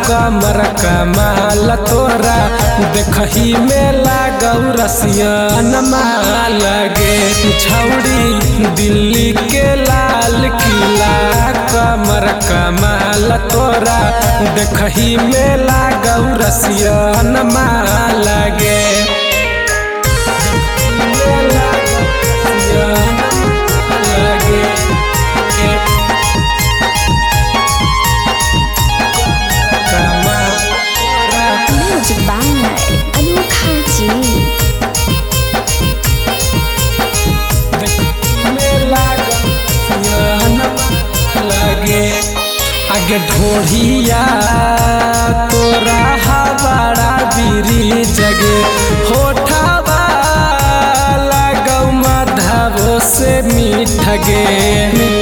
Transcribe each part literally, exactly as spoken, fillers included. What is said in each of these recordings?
कमर कमाल तोरा देखही में लागौ रसियन माल गे छौड़ी दिल्ली के लाल किला कमर कमाल तोरा देखही में लागौ रसियन माल गे आगे ढोढ़िया तोरा हवाड़ा बिरी जगे होठवा लगौ मधवो से मीठ गे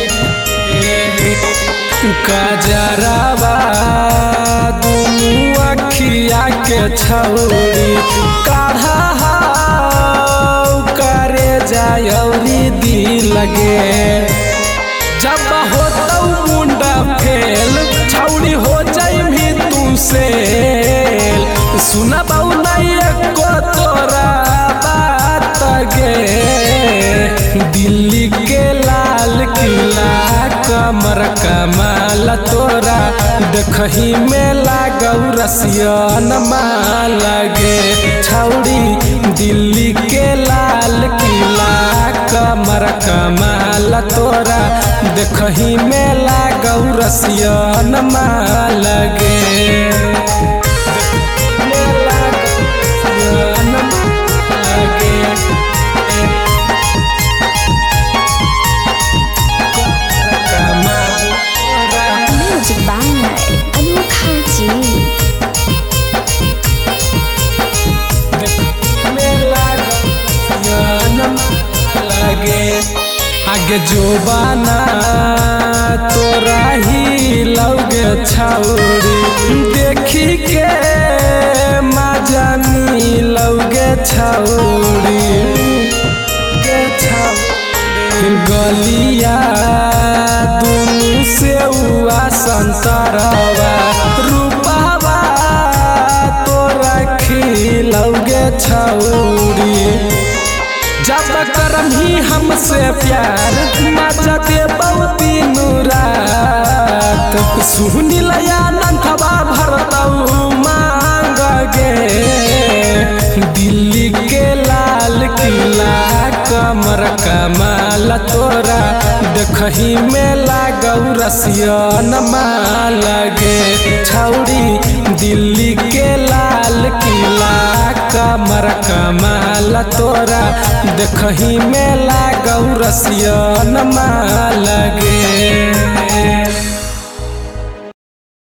कजरवा दुनू अखिया के छौड़ी काढ़ा करे जायौरी दी लगे जब होतौ मुंडा फेल छौड़ी हो जाइमी तू से सुनबौ नहीं एको तोरा बात गे दिल्ली के लाल किला कमर कमाल तोरा देखही में लागौ रसियन माल गे छौड़ी दिल्ली के लाल किला कमर कमाल तोरा देखही में लागौ रसियन माल गे आगे जोबाना तोरा ही लौगे छौड़ी देखी के मजा मिलौगे छौड़ी गलिया दुनू सेउआ संतरवा रूपावा तोरा खिलौगे छौड़ी जब करम ही हमसे प्यार मजा दे बहुती रात सुनी लया नंथवा भरतौ मांग गे दिल्ली के लाल किला कमर कमाल तोरा देखही में लागौ रसियन माल गे छौड़ी दिल्ली के लाल किला कमर कमाल तोरा देखही में लागौ रसियन माल गे।